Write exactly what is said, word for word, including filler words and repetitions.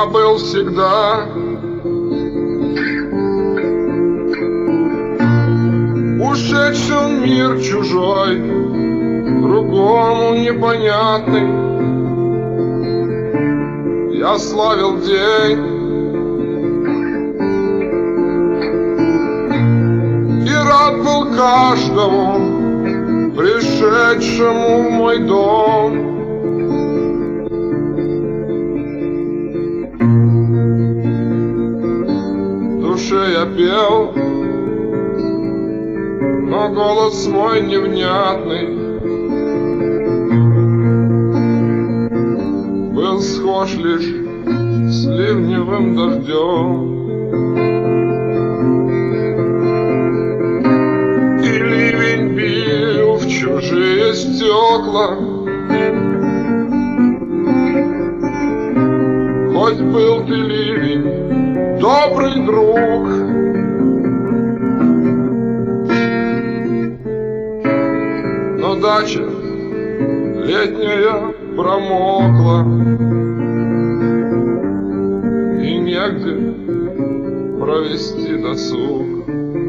Я был всегда ушедший в мир чужой, другому непонятный. Я славил день и рад был каждому, пришедшему в мой дом. В душе я пел, но голос мой невнятный был схож лишь с ливневым дождем. И ливень бил в чужие стекла, хоть был ты, ливень, добрый друг. Но дача летняя промокла, и негде провести досуг.